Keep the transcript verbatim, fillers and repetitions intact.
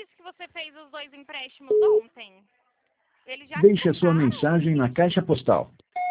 disse que você fez os dois empréstimos ontem. Ele já Deixe a sua tentaram. mensagem na caixa postal.